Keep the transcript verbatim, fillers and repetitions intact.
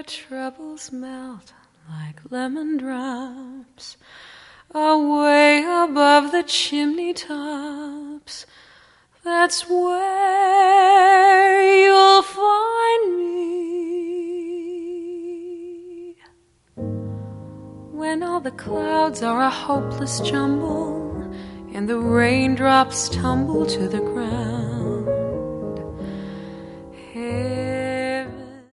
troubles melt like lemon drops away above the chimney tops. That's where you'll find me. When all the clouds are a hopeless jumble and the raindrops tumble to the ground,